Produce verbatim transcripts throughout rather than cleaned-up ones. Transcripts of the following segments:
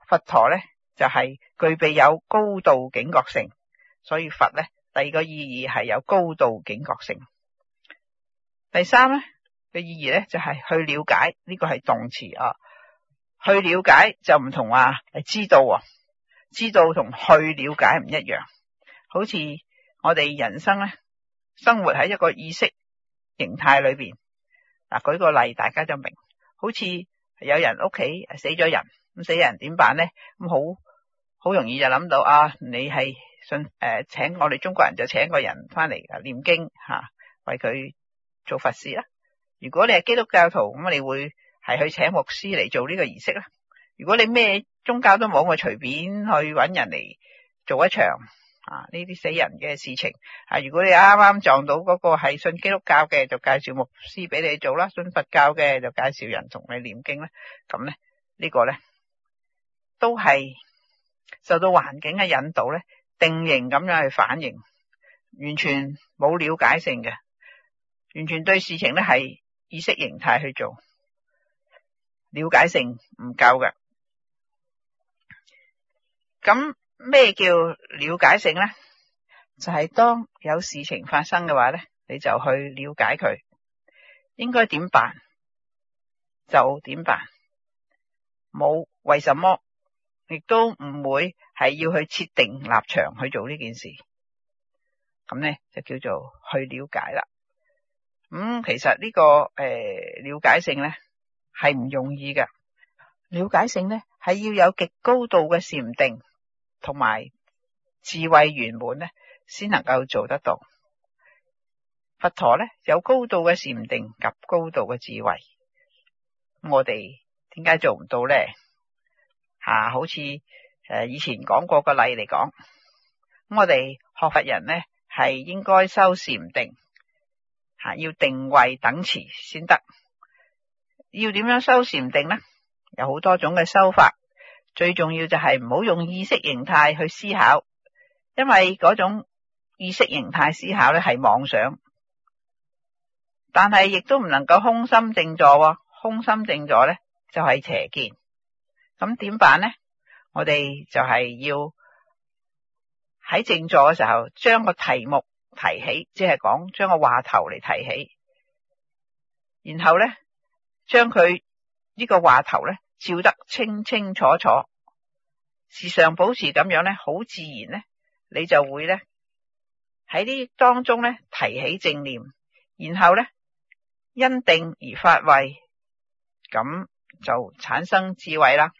佛陀咧就係、是、具備有高度警覺性，所以佛咧第二個意義係有高度警覺性。第三咧嘅意義咧就係、是、去了解，呢、這個係動詞啊。去了解就唔同話係知道啊，知道同去了解唔一樣。好似我哋人生咧，生活喺一個意識形態裏邊。嗱，舉個例大家就明。好似有人屋企死咗人，咁死人點辦咧？咁好好容易就諗到啊，你係信誒、呃，請我哋中國人就請個人翻嚟念經吓、啊，為佢做佛事啦。如果你係基督教徒，咁你會係去請牧師嚟做呢個儀式啦。如果你咩宗教都冇，我隨便去搵人嚟做一場啊呢啲死人嘅事情啊。如果你啱啱撞到嗰個係信基督教嘅，就介紹牧師俾你做啦；信佛教嘅就介紹人同你念經啦。咁咧呢個咧都係受到環境嘅引導咧，定型咁樣去反應，完全冇了解性嘅，完全對事情咧係意識形態去做，了解性唔夠嘅。咁咩叫了解性呢？就係、是、當有事情發生嘅話呢，你就去了解佢應該點辦就點辦，冇為什麼，亦都唔會係要去設定立場去做呢件事。咁呢就叫做去了解啦。咁、嗯、其實呢、這個誒、呃、了解性呢係唔容易嘅。了解性呢係要有極高度嘅禪定同埋智慧圓滿呢先能夠做得到。佛陀呢有高度嘅禪定及高度嘅智慧，我哋點解做唔到呢？吓、啊，好似誒、呃、以前講過個例嚟講，咁我哋學佛人呢係應該修禪定，吓、啊、要定位等持先得。要點樣修禪定呢？有好多種嘅修法，最重要就係唔好用意識形態去思考，因為嗰種意識形態思考咧係妄想，但係亦都唔能夠空心靜坐，空心靜坐咧就係邪見。咁點辦呢？我哋就係要喺靜坐嘅時候，將個題目提起，即係講將個話頭嚟提起，然後咧將佢呢個話頭咧照得清清楚楚，時常保持咁樣咧，好自然咧，你就會咧喺呢當中咧提起正念，然後咧因定而發慧，咁就產生智慧啦。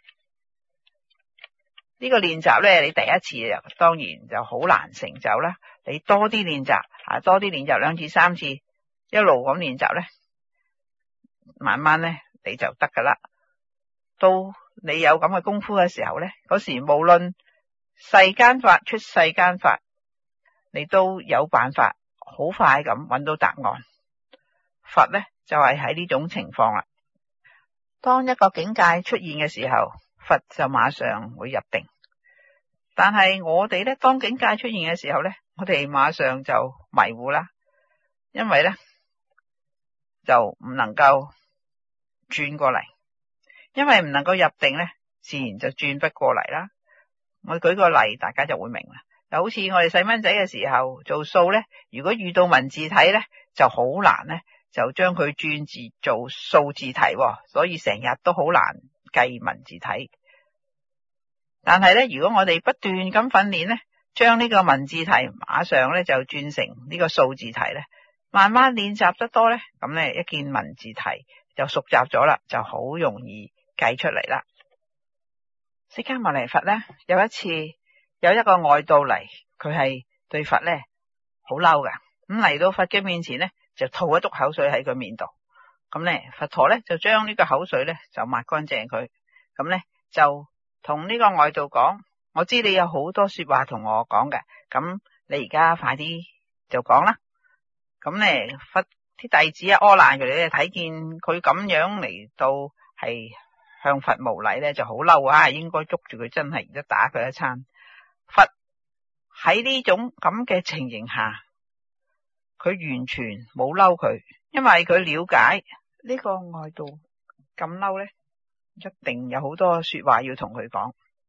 呢個練習咧，你第一次當然就好難成就啦。你多啲練習啊，多啲練習兩次三次，一路咁練習咧，慢慢咧你就得噶啦。到你有咁嘅功夫嘅時候咧，嗰時無論世間法出世間法，你都有辦法好快咁搵到答案。佛咧就係喺呢種情況啦。當一個境界出現嘅時候，佛就馬上會入定。但係我哋咧，當境界出現嘅時候咧，我哋馬上就迷糊啦，因為咧就唔能夠轉過嚟。因為唔能夠入定咧，自然就轉不過嚟啦。我舉個例，大家就會明啦。就好似我哋細蚊仔嘅時候做數咧，如果遇到文字題咧，就好難咧，就將佢轉字做數字題，所以成日都好難計文字題。但係咧，如果我哋不斷咁訓練咧，將呢個文字題馬上咧就轉成呢個數字題咧，慢慢練習得多咧，咁咧一見文字題就熟習咗啦，就好容易計出嚟啦。釋迦牟尼佛咧有一次有一個外道嚟，佢係對佛咧好嬲噶，咁嚟到佛嘅面前咧就吐一督口水喺佢面度，咁咧佛陀咧就將呢個口水咧就抹乾淨佢，咁咧就同呢個外道講：我知你有好多說話同我講嘅，咁你而家快啲就講啦。咁咧佛啲弟子啊，阿難佢哋咧睇見佢咁樣嚟到係向佛無禮咧，就好嬲啊！應該捉住佢，真係而家打佢一餐。佛喺呢種咁嘅情形下，佢完全冇嬲佢，因為佢了解呢個外道咁嬲咧，一定有好多說話要同佢講。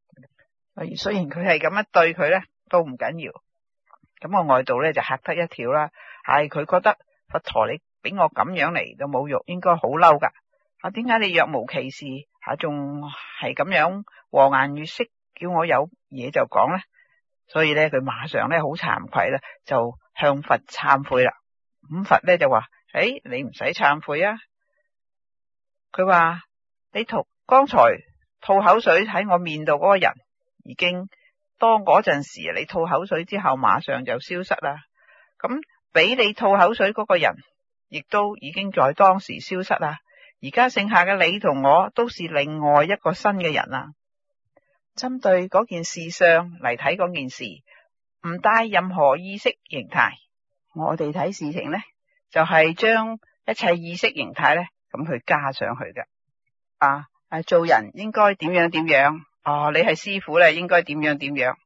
雖然佢係咁樣對佢咧，都唔緊要。咁個外道咧就嚇得一跳啦。係佢覺得佛陀你俾我咁樣嚟嘅侮辱，應該好嬲噶。啊，點解你若無其事，吓仲係咁樣和顏悅色，叫我有嘢就講咧？所以咧，佢馬上咧好慚愧啦，就向佛懺悔啦。咁佛咧就話：誒，你唔使懺悔啊。佢話你吐剛才吐口水喺我面度嗰個人，已經當嗰陣時你吐口水之後，馬上就消失啦。咁俾你吐口水嗰個人，亦都已經在當時消失啦。而家剩下嘅你同我，都是另外一個新嘅人啦。針對嗰件事上嚟睇嗰件事，唔帶任何意識形態。我哋睇事情呢，就係將一切意識形態呢，咁去加上去嘅。啊，啊，做人應該點樣點樣？哦，你係師傅咧，應該點樣點樣？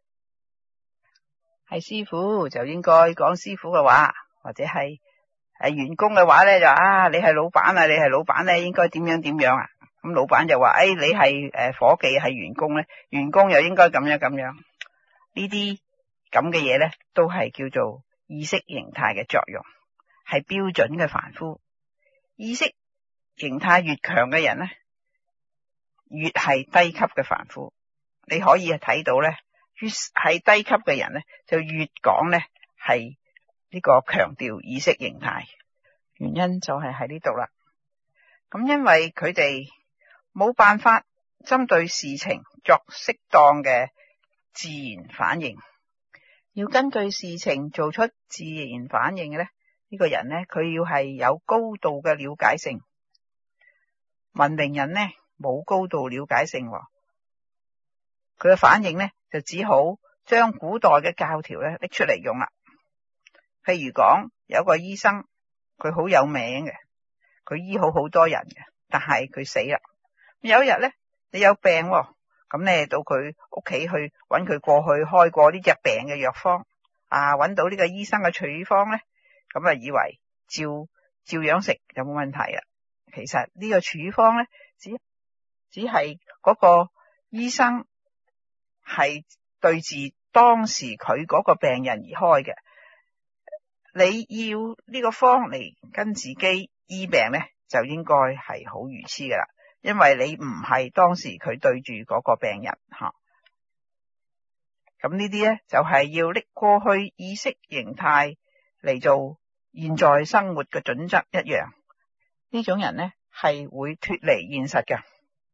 係師傅就應該講師傅嘅話，或者係係員工嘅話咧，就啊，你係老闆啊，你係老闆咧，應該點樣點樣啊？咁老闆就話：誒、哎，你係誒伙計，係員工咧，員工又應該咁樣咁樣。呢啲咁嘅嘢咧，都係叫做意識形態嘅作用，係標準嘅凡夫。意識形態越強嘅人咧，越係低級嘅凡夫。你可以睇到咧，越係低級嘅人咧，就越講咧係呢個強調意識形態。原因就係喺呢度啦。咁因為佢哋冇辦法針對事情作適當嘅自然反應，要根據事情做出自然反應嘅咧，呢個人咧，佢要係有高度嘅了解性。文明人呢，冇高度了解性，佢嘅反應呢，就只好將古代嘅教條咧拎出嚟用啦。譬如講，有個醫生，佢好有名嘅，佢醫好好多人嘅，但係佢死啦。有一日咧，你有病，咁咧到佢屋企去揾佢過去開過呢隻病嘅藥方，啊，揾到呢個醫生嘅處方咧，咁啊以為照照樣食就冇問題啦。其實呢個處方咧，只只係嗰個醫生係對治當時佢嗰個病人而開嘅。你要呢個方嚟跟自己醫病咧，就應該係好愚痴噶啦。因為你唔係當時佢對住嗰個病人吓，咁呢啲咧就係要拎過去意識形態嚟做現在生活嘅準則一樣。呢種人咧係會脫離現實嘅。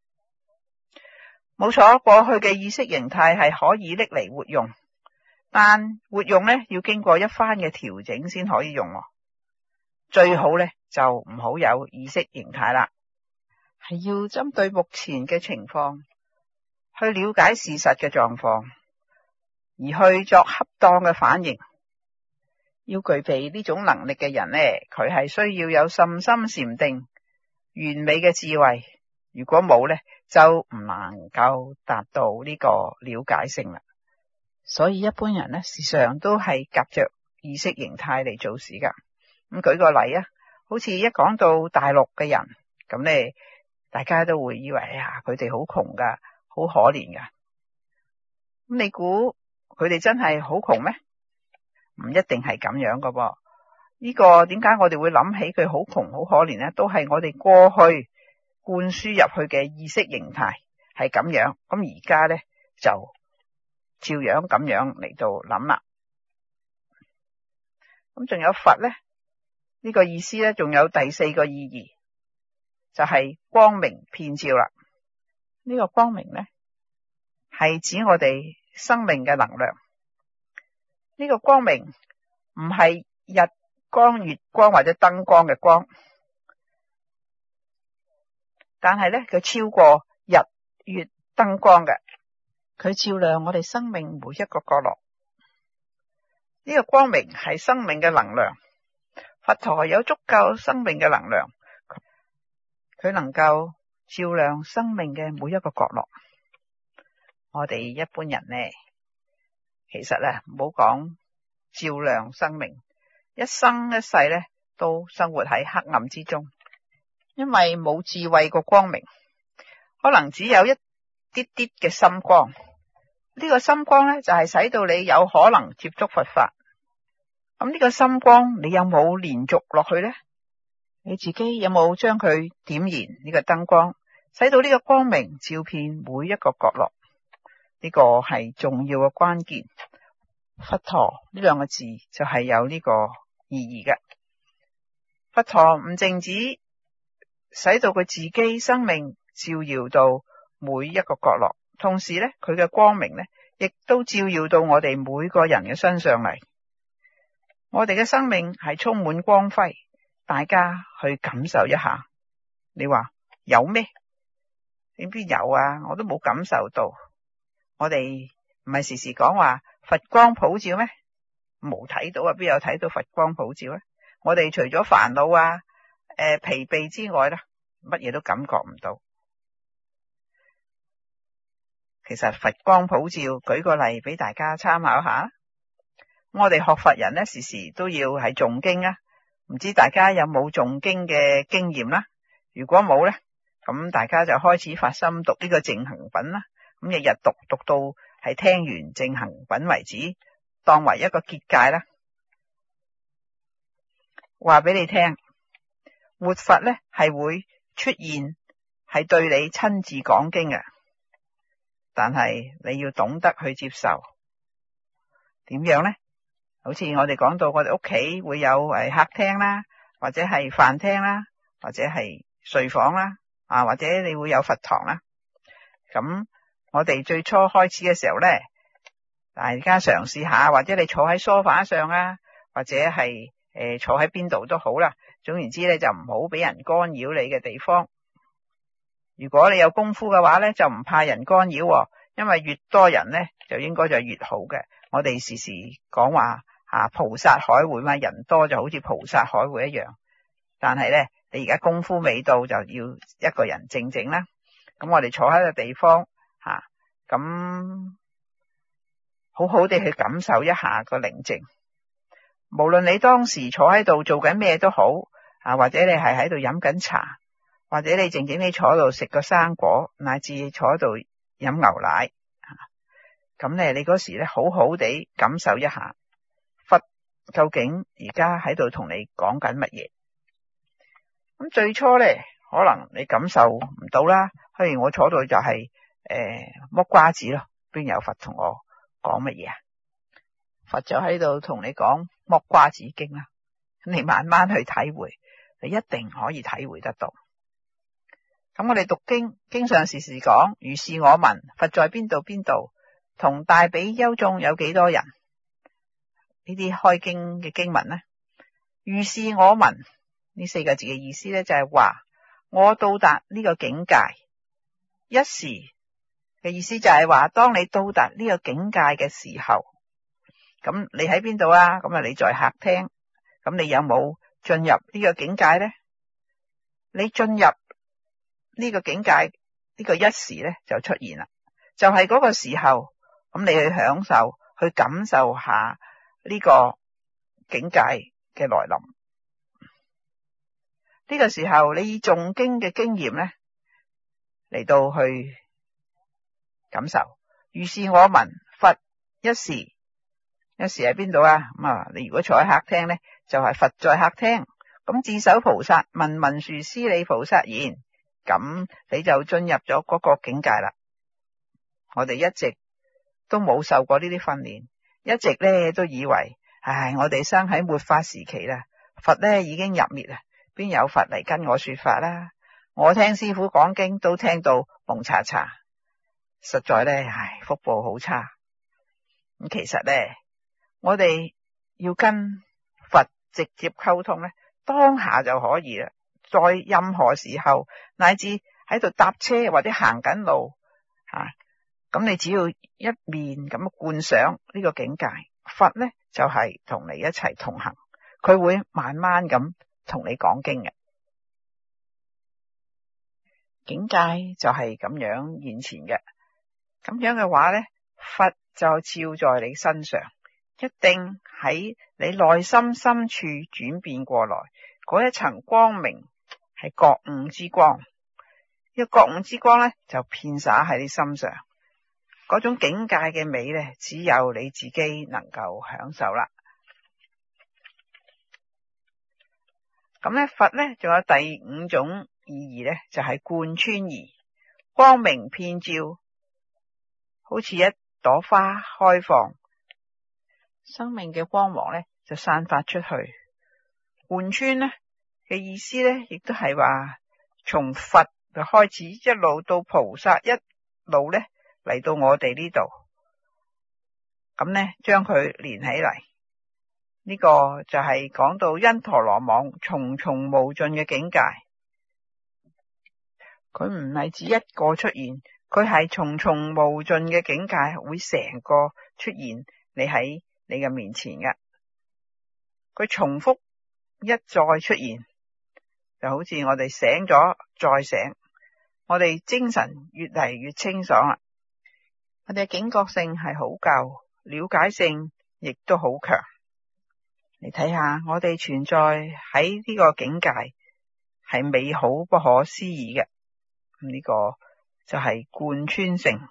冇錯，過去嘅意識形態係可以拎嚟活用，但活用咧要經過一番嘅調整先可以用。最好咧就唔好有意識形態啦。係要針對目前嘅情況去了解事實嘅狀況，而去作恰當嘅反應。要具備呢種能力嘅人呢，佢係需要有甚深禪定、完美嘅智慧。如果冇呢，就唔能夠達到呢個了解性啦。所以一般人呢，時常都係夾着意識形態嚟做事噶。咁舉個例啊，好似一講到大陸嘅人，咁呢，大家都會以為哎呀，佢哋好窮噶，好可憐噶。咁你估佢哋真係好窮咩？唔一定係咁樣噶噃。呢個點解我哋會諗起佢好窮好可憐呢？都係我哋過去灌輸入去嘅意識形態係咁樣。咁而家呢，就照樣咁樣嚟到諗啦。咁仲有佛呢，呢個意思呢，仲有第四個意義，就係光明遍照啦。呢個光明呢，係指我哋生命嘅能量。呢個光明唔係日光、月光或者燈光嘅光，但係咧佢超過日月燈光嘅，佢照亮我哋生命每一個角落。呢個光明係生命嘅能量。佛陀有足夠生命嘅能量，佢能夠照亮生命嘅每一個角落。我哋一般人呢，其實咧唔好講照亮生命，一生一世咧都生活喺黑暗之中，因為冇智慧個光明，可能只有一啲啲嘅心光， 呢個心光咧就係使到你有可能接觸佛法。咁呢個心光你有冇連續落去呢？你自己有冇將佢點燃呢個燈光，使到呢個光明照遍每一個角落？呢個係重要嘅關鍵。佛陀呢兩個字就係有呢個意義嘅。佛陀唔淨止使到佢自己生命照耀到每一個角落，同時咧佢嘅光明咧亦都照耀到我哋每個人嘅身上嚟。我哋嘅生命係充滿光輝，大家去感受一下。你話有咩？點邊有啊？我都冇感受到。我哋唔係時時講話佛光普照咩？冇睇到啊，邊有睇到佛光普照咧？我哋除咗煩惱啊、誒、呃、疲憊之外啦，乜嘢都感覺唔到。其實佛光普照，舉個例俾大家參考下。我哋學佛人咧，時時都要係誦經啊。唔知大家有冇誦經嘅經驗啦？如果冇咧，咁大家就開始發心讀呢個淨行品啦。咁日日讀讀到係聽完淨行品為止，當為一個結界啦。話俾你聽，活佛咧係會出現，係對你親自講經嘅，但係你要懂得去接受。點樣咧？好似我哋講到，我哋屋企會有誒客廳啦，或者係飯廳啦，或者係睡房啦，啊，或者你會有佛堂啦。咁我哋最初開始嘅時候咧，大家嘗試下，或者你坐喺梳化上啊，或者係誒坐喺邊度都好啦。總言之咧，就唔好俾人干擾你嘅地方。如果你有功夫嘅話咧，就唔怕人干擾，因為越多人咧，就應該就越好嘅。我哋時時講話啊，菩薩海會嘛，人多就好似菩薩海會一樣。但係咧，你而家功夫未到，就要一個人靜靜啦。咁我哋坐喺個地方吓，咁、啊、好好地去感受一下個寧靜。無論你當時坐喺度做緊咩都好啊，或者你係喺度飲緊茶，或者你靜靜地坐喺度食個生果，乃至坐喺度飲牛奶，咁咧你嗰時咧好好地感受一下佛究竟而家喺度同你講緊乜嘢。咁最初咧可能你感受唔到啦，譬如我坐到就係誒剝瓜子咯，邊有佛同我講乜嘢啊？佛就喺度同你講剝瓜子經啦，你慢慢去體會，你一定可以體會得到。咁我哋讀經經常時時講如是我聞，佛在邊度邊度，同大比丘眾有幾多人？呢啲開經嘅經文呢，如是我聞呢四個字嘅意思呢，就係話我到達呢個境界，一時嘅意思就係話當你到達呢個境界嘅時候，咁你喺邊度啊？咁啊你在客廳，咁你有冇進入呢個境界呢？你進入呢個境界呢個一時呢，就出現啦，就係嗰個時候，咁你去享受去感受下呢個境界嘅來臨。呢個時候你以誦經嘅經驗呢嚟到去感受，如是我聞佛一時，一時喺邊度啊？咁啊，你如果坐喺客廳呢，就係佛在客廳。咁智首菩薩問文殊師利菩薩言，咁你就進入咗嗰個境界啦。我哋一直都冇受過呢啲訓練，一直咧都以為，唉，我哋生喺末法時期啦，佛咧已經入滅啦，邊有佛嚟跟我說法啦？我聽師父講經都聽到蒙查查，實在咧，唉，福報好差。咁其實咧，我哋要跟佛直接溝通咧，當下就可以啦。在任何時候，乃至喺度搭車或者行緊路吓，咁你只要一面咁觀想呢個境界，佛咧就係同你一齊同行，佢會慢慢咁同你講經嘅。境界就係咁樣現前嘅，咁樣嘅話咧，佛就照在你身上，一定喺你內心深處轉變過來，嗰一層光明係覺悟之光。呢個覺悟之光咧就遍灑喺你心上， 嗰種境界嘅美咧，只有你自己能夠享受啦。咁咧，佛咧仲有第五種意義咧，就係貫穿而光明遍照，好似一朵花開放，生命嘅光芒咧就散發出去。貫穿咧嘅意思咧，亦都係話從佛就開始，一路到菩薩，一路咧嚟到我哋呢度，咁咧將佢連起嚟。呢個就係講到因陀羅網重重無盡嘅境界，佢唔係指一個出現，佢係重重無盡嘅境界，會成個出現你喺你嘅面前嘅。佢重複一再出現，就好似我哋醒咗再醒，我哋精神越嚟越清爽啦。我哋嘅警覺性係好夠，了解性亦都好強。你睇下，我哋存在喺呢個境界係美好不可思議嘅，呢個就係貫穿性。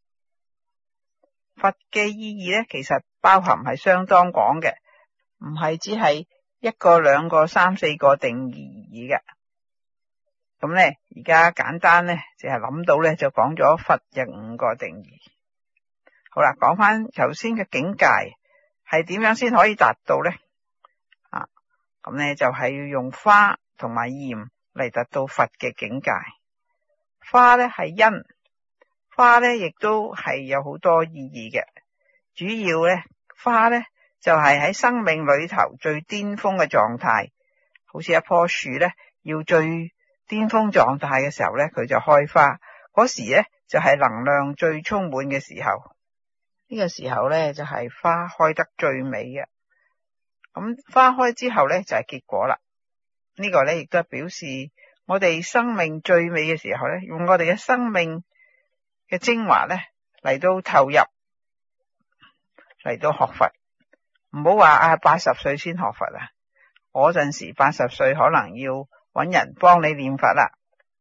佛嘅意義咧，其實包含係相當廣嘅，唔係只係一個、兩個、三四個定義而已嘅。咁咧，而家簡單咧，淨係諗到咧就講咗佛嘅五個定義。好啦，講翻頭先嘅境界係點樣先可以達到咧？咁咧就係要用花同埋鹽嚟達到佛嘅境界。花咧係因，花咧亦都係有好多意義嘅。主要咧，花咧就係喺生命裏頭最巔峰嘅狀態，好似一棵樹咧要最巔峰狀態嘅時候咧，佢就開花。嗰時咧就係能量最充滿嘅時候，呢個時候咧就係花開得最美嘅。咁花開之後咧就係結果啦。呢個咧亦都係表示我哋生命最美嘅時候咧，用我哋嘅生命嘅精華咧嚟到投入，嚟到學佛。唔好話啊八十歲先學佛啊，嗰陣時八十歲可能要搵人幫你念佛啦。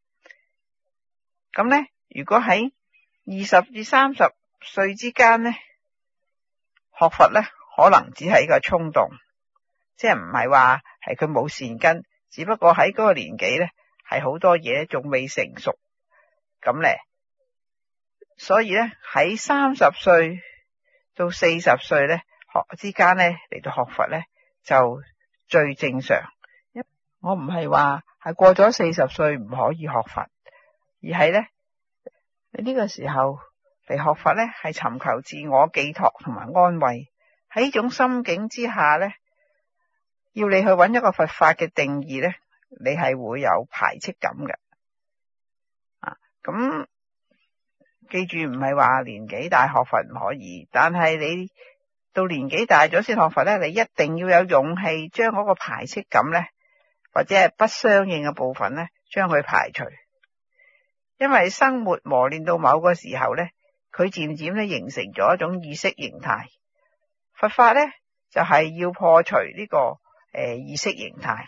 咁咧，如果喺二十至三十歲之間咧學佛咧，可能只係一個衝動。即係唔係話係佢冇善根，只不過喺嗰個年紀咧係好多嘢仲未成熟，咁咧，所以咧喺三十歲到四十歲咧學之間咧嚟到學佛咧就最正常。我唔係話係過咗四十歲唔可以學佛，而係咧你呢個時候嚟學佛咧係尋求自我寄託同埋安慰。喺呢種心境之下咧，要你去揾一個佛法嘅定義咧，你係會有排斥感嘅。啊，咁記住唔係話年紀大學佛唔可以，但係你到年紀大咗先學佛咧，你一定要有勇氣將嗰個排斥感咧，或者係不相應嘅部分咧，將佢排除。因為生活磨練到某個時候咧，佢漸漸咧形成咗一種意識形態。佛法咧就係、是、要破除呢、這個誒、呃、意識形態。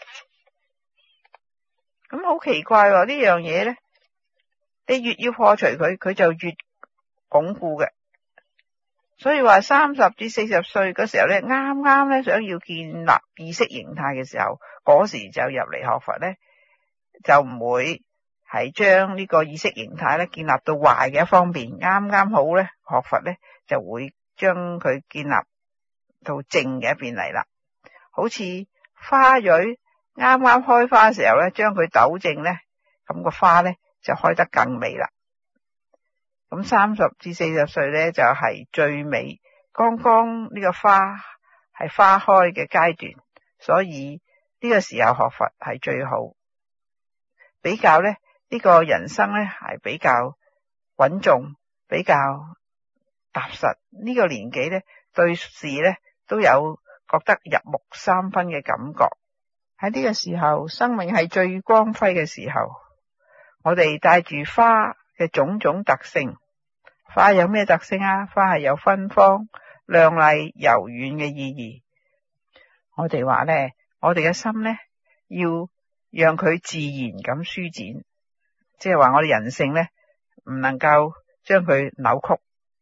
咁好奇怪喎，呢樣嘢咧，你越要破除佢，佢就越鞏固嘅。所以話三十至四十歲嗰時候咧，啱啱咧想要建立意識形態嘅時候，嗰時就入嚟學佛咧，就唔會係將呢個意識形態咧建立到壞嘅一方面。啱啱好咧學佛咧就會將佢建立到正嘅一邊嚟啦。好似花蕊啱啱開花嘅時候咧，將佢糾正咧，咁個花咧就開得更美啦。咁三十至四十歲咧就係最美，剛剛呢個花係花開嘅階段，所以呢個時候學佛係最好。比較咧呢個人生咧係比較穩重，比較踏實。呢個年紀咧對事咧都有覺得入木三分嘅感覺。喺呢個時候，生命係最光輝嘅時候，我哋帶住花嘅種種特性。花有咩特性啊？花係有芬芳、亮麗、柔軟嘅意義。我哋話咧，我哋嘅心咧要讓佢自然咁舒展，即係話我哋人性咧唔能夠將佢扭曲，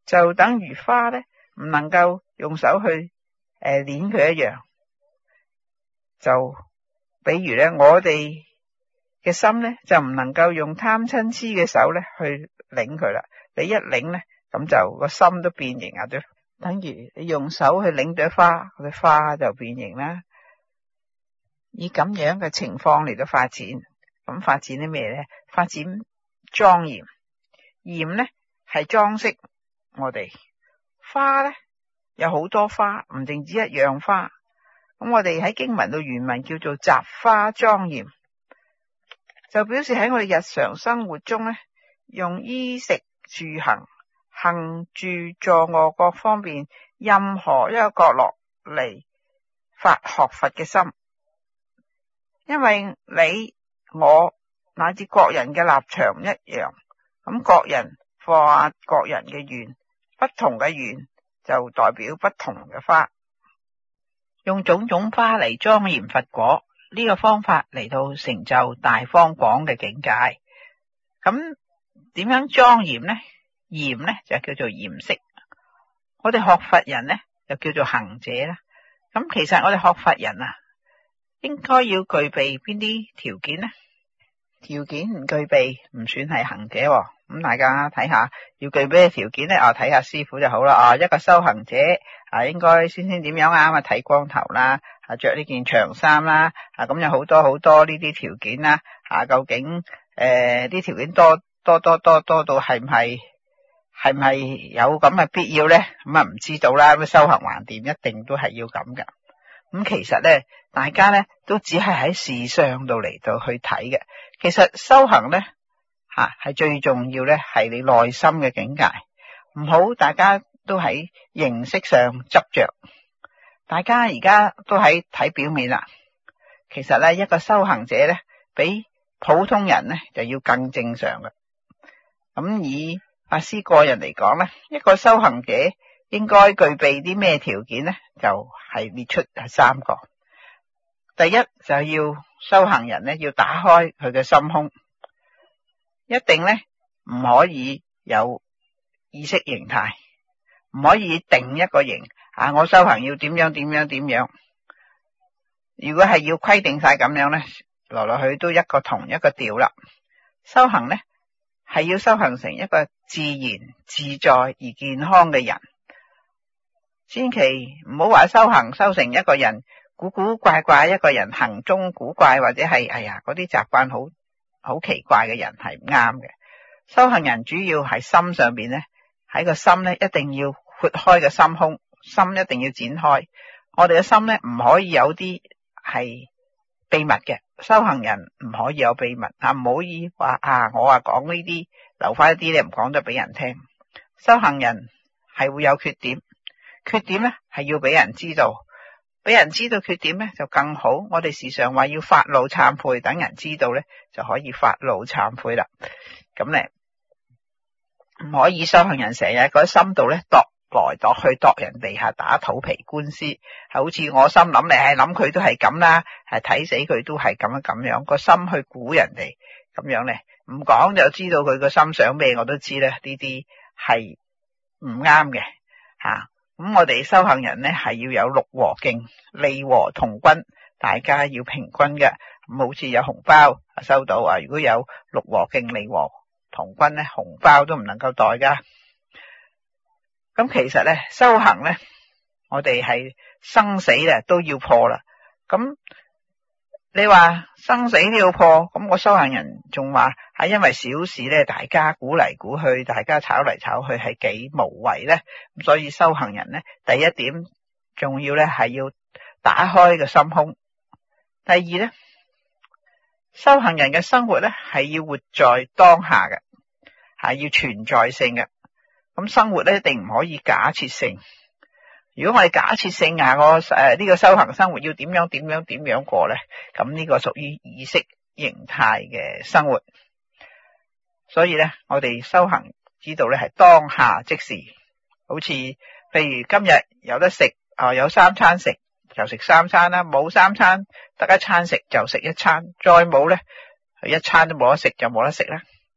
就等於花咧唔能夠用手去誒捻佢一樣。就比如咧，我哋嘅心咧就唔能夠用貪嗔痴嘅手咧去擰佢啦。你一擰咧，咁就個心都變形啊！都等於你用手去擰朵花，嗰啲花就變形啦。以咁樣嘅情況嚟到發展，咁發展啲咩咧？發展莊嚴，嚴咧係裝飾我哋，花咧有好多花，唔淨止一樣花。咁我哋喺經文度原文叫做雜花莊嚴，就表示喺我哋日常生活中咧，用衣食住行、行住坐臥各方面任何一個角落嚟發學佛嘅心。因為你我乃至各人嘅立場一樣，咁各人發各人嘅願，不同嘅願就代表不同嘅花。用種種花嚟莊嚴佛果，呢個方法嚟到成就大方廣嘅境界。咁點樣莊嚴呢？嚴呢就叫做嚴飾。我哋學佛人呢就叫做行者啦。咁其實我哋學佛人啊，應該要具備邊啲條件呢？條件唔具備唔算係行者。咁大家睇下要具備咩條件呢？啊，睇下師父就好啦。啊，一個修行者啊，應該先先點樣啊？咁啊，剃光頭啦，啊，着呢件長衫啦，啊，咁有好多好多呢啲條件啦。啊，究竟誒啲條件多多多多多到係唔係係唔係有咁嘅必要呢？咁啊唔知道啦。咁修行橫掂一定都係要咁噶。咁其實咧，大家咧都只係喺事相度嚟到去睇嘅。其實修行咧吓係最重要咧，係你內心嘅境界。唔好大家都喺形式上執着，大家而家都喺睇表面啦。其實咧，一個修行者咧，比普通人咧就要更正常嘅。咁以法師個人嚟講咧，一個修行者應該具備啲咩條件呢？就係、是、列出係三個。第一就要修行人呢，要打開佢嘅心胸，一定呢唔可以有意識形態，唔可以定一個形啊！我修行要點樣點樣點樣。如果係要規定晒咁樣呢，來來去都一個同一個調啦。修行呢係要修行成一個自然自在而健康嘅人。千祈唔好話修行修成一個人古古怪怪，一個人行蹤古怪，或者係哎呀嗰啲習慣好好奇怪嘅人，係唔啱嘅。修行人主要係心上邊咧，喺個心咧一定要豁開個心胸，心一定要展開。我哋嘅心咧唔可以有啲係秘密嘅，修行人唔可以有秘密啊！唔好以話啊，我話講呢啲留翻一啲咧，唔講得俾人聽。修行人係會有缺點。缺點咧係要俾人知道，俾人知道缺點咧就更好。我哋時常話要發露懺悔，等人知道咧就可以發露懺悔啦。咁咧唔可以修行人成日喺心度咧度來度去度人哋下打肚皮官司，好似我心諗你係諗佢都係咁啦，係睇死佢都係咁樣咁樣，個心去估人哋咁樣咧，唔講就知道佢個心想咩，我都知咧，呢啲係唔啱嘅吓。咁我哋修行人咧係要有六和敬，利和同均，大家要平均嘅。咁好似有紅包收到啊，如果有六和敬、利和同均咧，紅包都唔能夠袋噶。咁其實咧修行咧，我哋係生死咧都要破啦。咁你話生死都要破，咁個修行人仲話係因為小事咧，大家估嚟估去，大家炒嚟炒去，係幾無謂咧。咁所以修行人咧，第一點重要咧係要打開個心胸。第二咧，修行人嘅生活咧係要活在當下嘅，係要存在性嘅。咁生活咧一定唔可以假設性。如果我哋假設性啊，我誒呢個修行生活要點樣點樣點樣過咧，咁呢個屬於意識形態嘅生活。所以咧，我哋修行知道咧係當下即時，好似譬如今日有得食啊，有三餐食就食三餐啦，冇三餐得一餐食就食一餐，再冇咧一餐都冇得食就冇得食啦。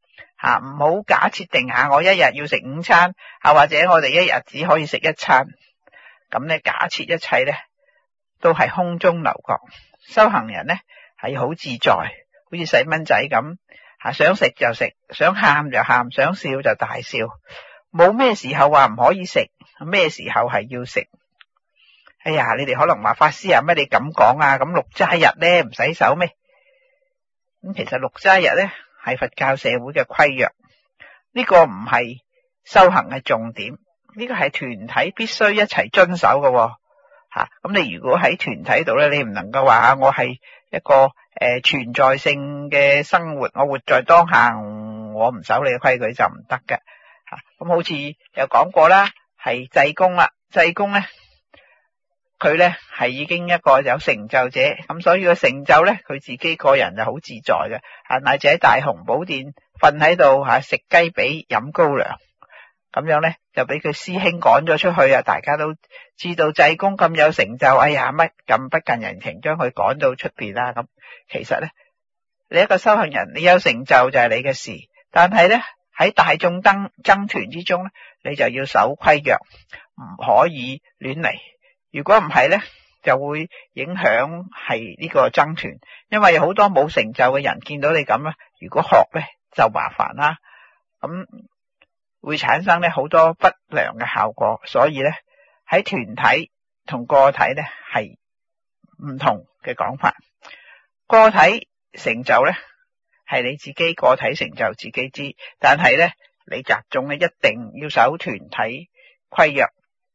吓，唔好假設定下我一日要食五餐，啊或者我哋一日只可以食一餐，咁咧假設一切咧都係空中樓閣。修行人咧係好自在，好似細蚊仔咁，吓想食就食，想喊就喊，想笑就大笑，冇咩時候話唔可以食，咩時候係要食。哎呀，你哋可能話法師啊，乜你咁講啊？咁六齋日咧唔使守咩？咁其實六齋日咧係佛教社會嘅規約，呢個唔係修行嘅重點，呢個係團體必須一齊遵守嘅。吓，咁你如果喺團體度咧，你唔能夠話啊，我係一個誒、呃、存在性嘅生活，我活在當下，我唔守你嘅規矩就唔得嘅。吓，咁好似有講過啦，係濟公啦，濟公咧。佢咧係已經一個有成就者，咁所以個成就咧，佢自己個人就好自在嘅，啊乃至喺大雄寶殿瞓喺度吓食雞髀飲高粱，咁樣咧就俾佢師兄趕咗出去啊！大家都知道濟公咁有成就，哎呀乜咁不近人情，將佢趕到出邊啦咁。其實咧，你一個修行人，你有成就就係你嘅事，但係咧喺大眾爭爭團之中咧，你就要守規約，唔可以亂嚟。如果唔係咧，就會影響係呢個爭團，因為好多冇成就嘅人見到你咁咧，如果學咧就麻煩啦，咁會產生咧好多不良嘅效果。所以咧喺團體同個體咧係唔同嘅講法。個體成就咧係你自己個體成就自己知，但係咧你集眾咧一定要守團體規約。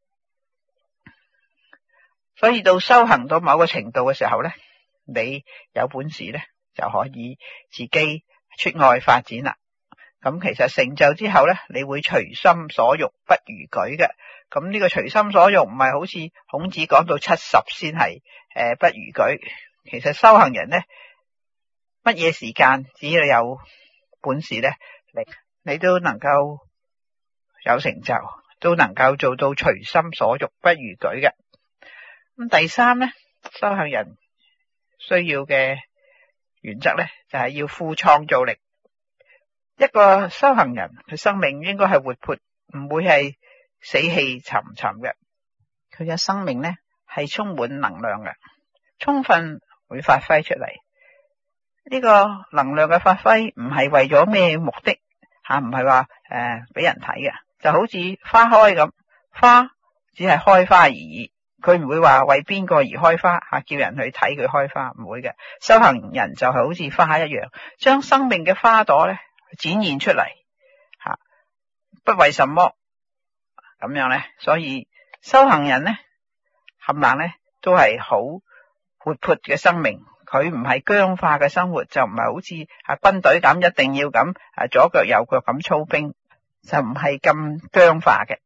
所以到修行到某個程度嘅時候咧，你有本事咧就可以自己出外發展啦。咁其實成就之後咧，你會隨心所欲不逾矩嘅。咁呢個隨心所欲唔係好似孔子講到七十先係誒不逾矩。其實修行人咧，乜嘢時間只要有本事咧，你你都能夠有成就，都能夠做到隨心所欲不逾矩嘅。咁第三咧，修行人需要嘅原則咧，就係要富創造力。一個修行人佢生命應該係活潑，唔會係死氣沉沉嘅。佢嘅生命咧係充滿能量嘅，充分會發揮出嚟。呢個能量嘅發揮唔係為咗咩目的吓，唔係話誒俾人睇嘅，就好似花開咁，花只係開花而已。佢唔會話為邊個而開花吓，叫人去睇佢開花，唔會嘅。修行人就係好似花一樣，將生命嘅花朵咧展現出嚟吓，不為什麼咁樣咧。所以修行人咧冚唪唥咧都係好活潑嘅生命，佢唔係僵化嘅生活，就唔係好似啊軍隊咁一定要咁啊左腳右腳咁操兵，就唔係咁僵化嘅。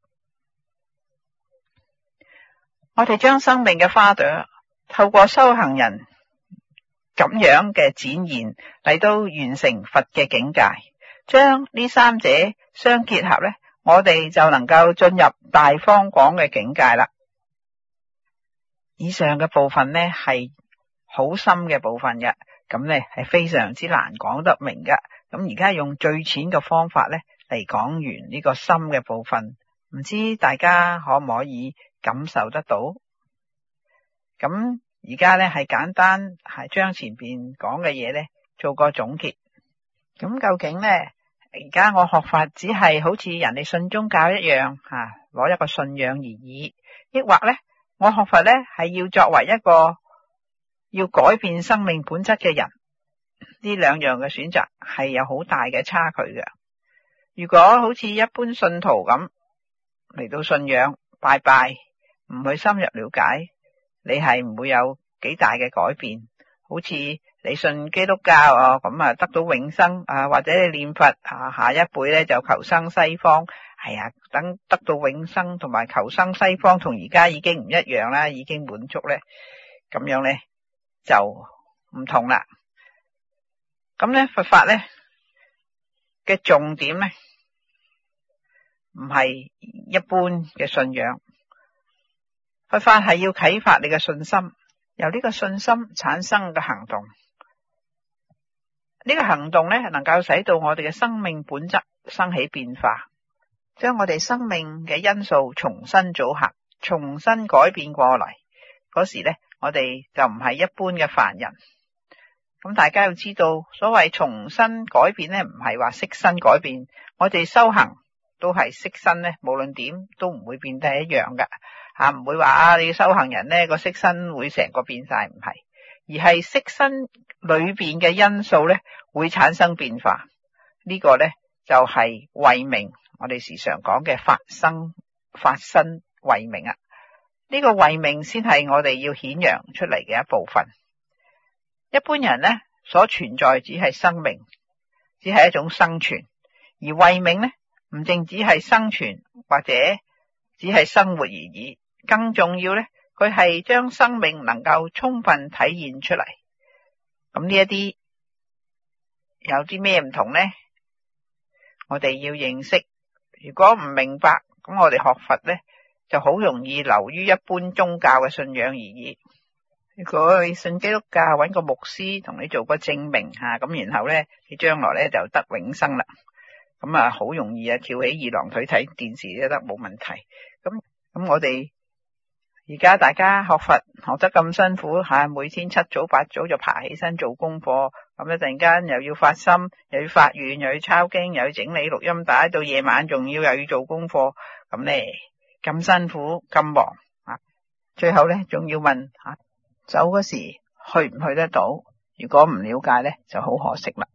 我哋將生命嘅花朵透過修行人咁樣嘅展現嚟到完成佛嘅境界，將呢三者相結合咧，我哋就能夠進入大方廣嘅境界啦。以上嘅部分咧係好深嘅部分嘅，咁咧係非常之難講得明嘅。咁而家用最淺嘅方法咧嚟講完呢個深嘅部分，唔知大家可唔可以感受得到？咁而家咧係簡單係將前邊講嘅嘢咧做個總結。咁究竟咧而家我學法只係好似人哋信宗教一樣吓，攞一個信仰而已，抑或咧我學法咧係要作為一個要改變生命本質嘅人？呢兩樣嘅選擇係有好大嘅差距嘅。如果好似一般信徒咁嚟到信仰拜拜，唔去深入了解，你係唔會有幾大嘅改變。好似你信基督教啊，咁啊得到永生啊，或者你念佛啊，下一輩咧就求生西方。係啊，等得到永生同埋求生西方，同而家已經唔一樣啦，已經滿足咧，咁樣咧就唔同啦。咁咧佛法咧嘅重點咧唔係一般嘅信仰，佛法係要啟發你嘅信心，由呢個信心產生嘅行動。 呢個行動咧，能夠使到我哋嘅生命本質生起變化，將我哋生命嘅因素重新組合，重新改變過嚟。嗰時咧，我哋就唔係一般嘅凡人。咁大家要知道，所謂重新改變咧，唔係話色身改變。我哋修行都係色身咧，無論點都唔會變得一樣噶吓，唔會話啊你修行人咧個色身會成個變晒，唔係，而係色身裏邊嘅因素咧會產生變化。呢個咧就係慧命，我哋時常講嘅法生法身慧命啊。呢個慧命先係我哋要顯揚出嚟嘅一部分。一般人咧所存在只係生命，只係一種生存，而慧命咧唔淨只係生存或者只係生活而已，更重要咧，佢係將生命能夠充分體現出嚟。咁呢一啲有啲咩唔同呢？我哋要認識。如果唔明白，咁我哋學佛咧就好容易流於一般宗教嘅信仰而已。如果你信基督教，揾個牧師同你做個證明吓，咁然後咧你將來咧就得永生啦。咁啊好容易啊，翹起二郎腿睇電視都得，冇問題。咁咁我哋而家大家學佛學得咁辛苦吓，每天七早八早就爬起身做功課，咁一陣間又要發心，又要發願，又要抄經，又要整理錄音帶，到夜晚仲要又要做功課，咁咧咁辛苦咁忙啊，最後咧仲要問吓，走嗰時去唔去得到？如果唔了解咧，就好可惜啦。